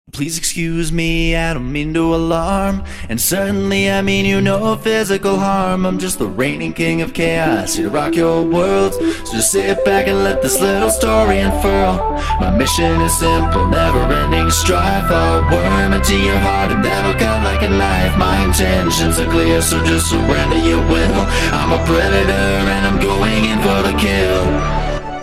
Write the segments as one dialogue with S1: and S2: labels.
S1: Please excuse me, I don't mean to alarm. And certainly I mean you no physical harm. I'm just the reigning king of chaos, here to rock your world. So just sit back and let this little story unfurl. My mission is simple, never-ending strife. I'll worm into your heart and that'll cut like a knife. My intentions are clear, so just surrender your will. I'm a predator and I'm going in for the kill.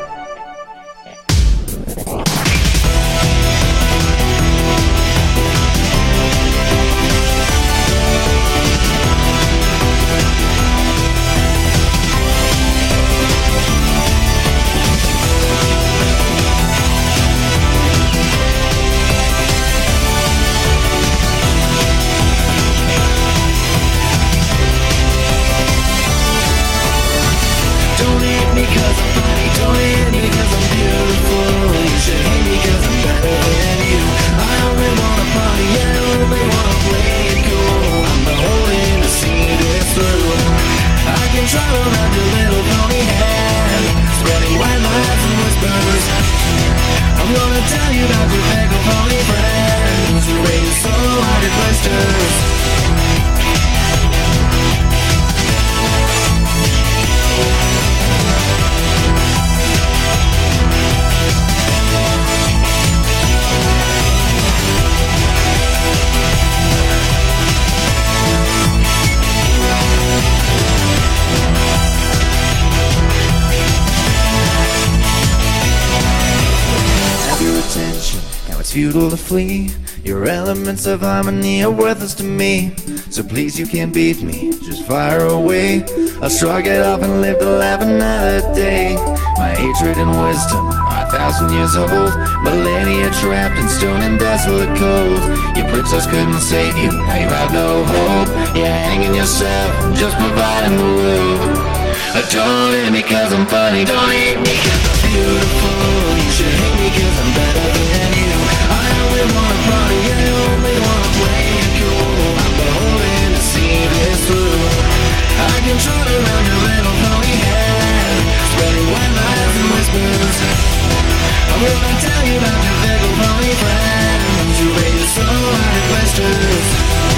S1: Don't hate me cause I'm funny, don't hate me cause I'm beautiful. You should hate me cause I'm better than you. I only wanna party, I only wanna play it cool. I'm the holding to see this through. I can try around your little pony head, spreading white lies and whispers. I'm gonna tell you about your bagel pony friends who raise so hard at blisters. Now it's futile to flee. Your elements of harmony are worthless to me. So please, you can't beat me, just fire away. I'll shrug it off and live to laugh another day. My hatred and wisdom are 1,000 years old. Millennia trapped in stone and desolate cold. Your princess couldn't save you, now you have no hope. You're hanging yourself, just providing the rope. Don't hate me cause I'm funny, don't hate me cause I'm beautiful. You should hate me cause I'm better than you. I only wanna party, I only wanna play it cool. I'm beholden to see this through. I can trot around your little pony head, spreading white lies and whispers. I'm gonna tell you about your fickle pony friends who raise so hard at blisters.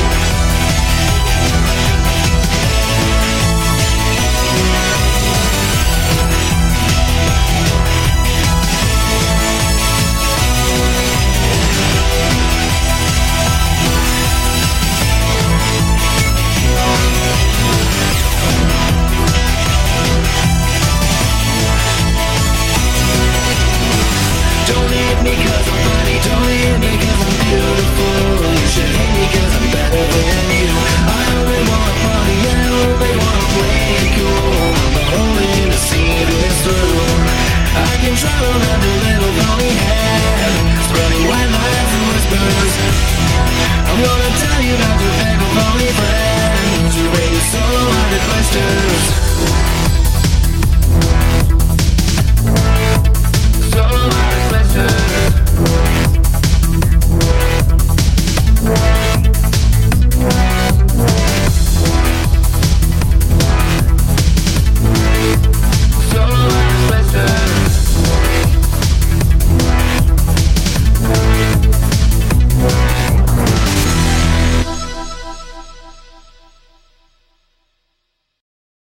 S1: Don't hate me cause I'm funny, don't hate me cause I'm beautiful. You should hate me cause I'm better than you. I only wanna party, I only wanna play it cool. I'm beholden to see this through. I can trot around your little pony head, spreading white lies and whispers. I'm gonna tell you about your bagel pony friends who raise so hard at blisters.